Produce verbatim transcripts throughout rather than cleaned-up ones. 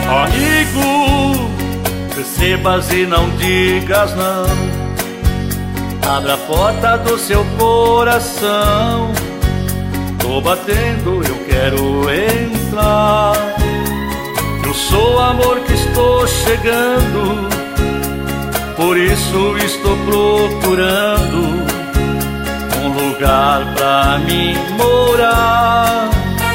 Amigo, recebas e não digas não. Abra a porta do seu coração. Tô batendo, eu quero entrar. Eu sou amor que estou chegando, por isso estou procurando um lugar pra mim morar.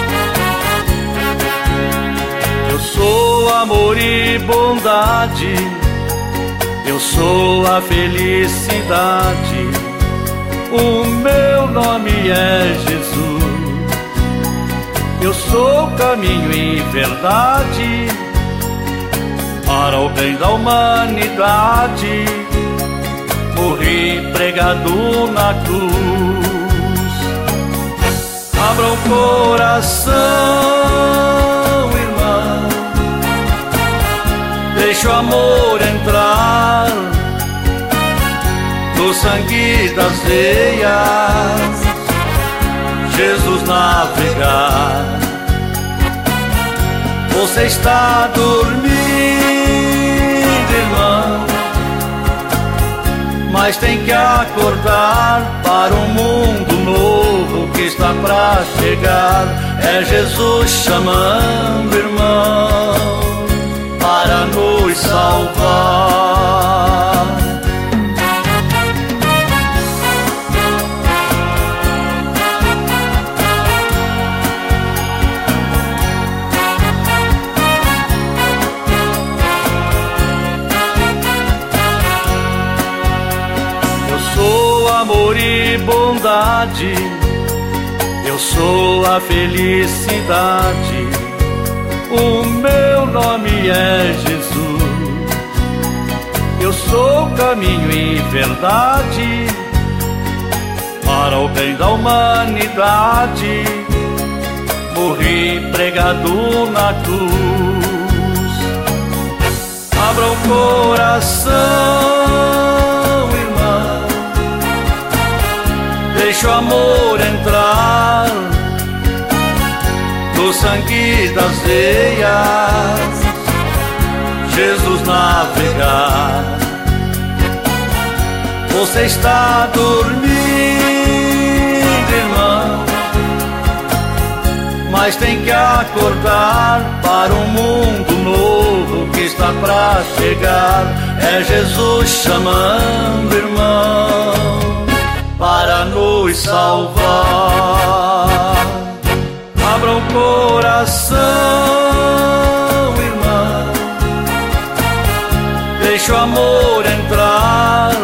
Eu sou amor e bondade, eu sou a felicidade. O meu nome é Jesus. Eu sou caminho e verdade, para o bem da humanidade. Morri pregado na cruz. Abra o coração, irmão, deixa o amor entrar no sangue das veias, Jesus navegar. Você está dormindo, irmão, mas tem que acordar para um mundo novo que está pra chegar. É Jesus chamando, irmão, para nos salvar. Amor e bondade, eu sou a felicidade. O meu nome é Jesus. Eu sou caminho e verdade, para o bem da humanidade. Morri pregado na cruz. Abra o coração, irmão, deixa o amor entrar no sangue das veias, Jesus navegar. Você está dormindo, irmão, mas tem que acordar para um mundo novo que está pra chegar. É Jesus chamando, irmão, para nos salvar. Abra o coração, irmão, deixa o amor entrar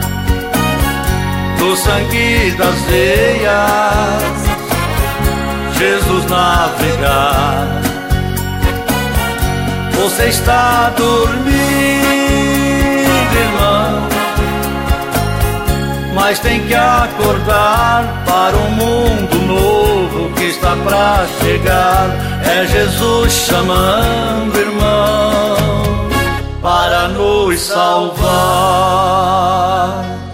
no sangue das veias, Jesus navegar. Você está dormindo, irmão, mas tem que acordar para um mundo novo que está pra chegar. É Jesus chamando, irmão, para nos salvar.